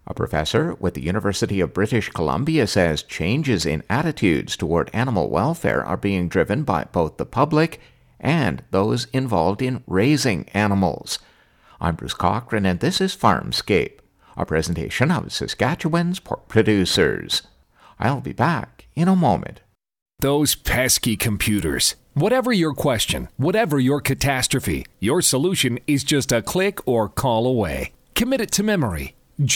A professor with the University of British Columbia says changes in attitudes toward animal welfare are being driven by both the public and those involved in raising animals. I'm Bruce Cochran, and this is Farmscape, a presentation of Saskatchewan's pork producers. I'll be back in a moment. Those pesky computers. Whatever your question, whatever your catastrophe, your solution is just a click or call away. Commit it to memory.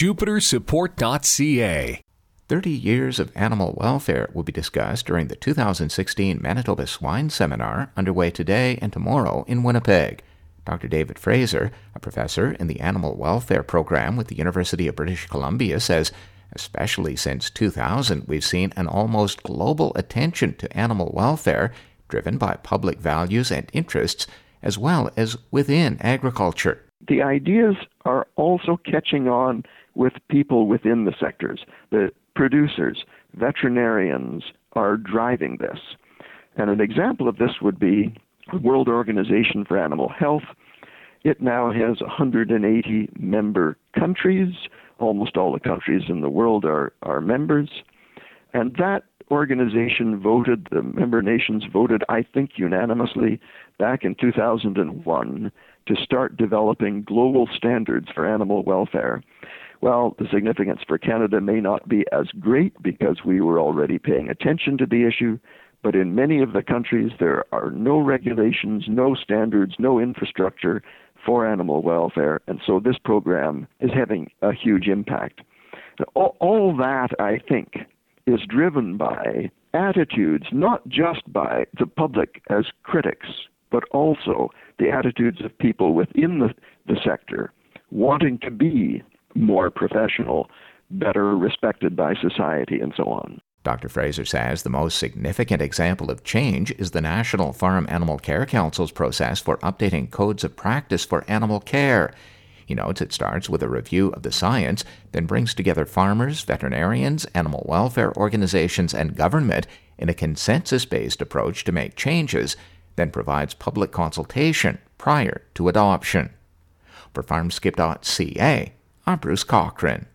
JupiterSupport.ca. 30 years of animal welfare will be discussed during the 2016 Manitoba Swine Seminar underway today and tomorrow in Winnipeg. Dr. David Fraser, a professor in the Animal Welfare Program with the University of British Columbia, says, especially since 2000, we've seen an almost global attention to animal welfare driven by public values and interests, as well as within agriculture. The ideas are also catching on with people within the sectors. The producers, veterinarians are driving this. And an example of this would be the World Organization for Animal Health. It now has 180 member countries. Almost all the countries in the world are members. And that organization voted, the member nations voted, I think unanimously, back in 2001 to start developing global standards for animal welfare. Well, the significance for Canada may not be as great because we were already paying attention to the issue, but in many of the countries there are no regulations, no standards, no infrastructure for animal welfare, and so this program is having a huge impact. All that, I think, is driven by attitudes, not just by the public as critics, but also the attitudes of people within the sector wanting to be more professional, better respected by society, and so on. Dr. Fraser says the most significant example of change is the National Farm Animal Care Council's process for updating codes of practice for animal care. He notes it starts with a review of the science, then brings together farmers, veterinarians, animal welfare organizations, and government in a consensus-based approach to make changes, then provides public consultation prior to adoption. For Farmscape.ca, I'm Bruce Cochran.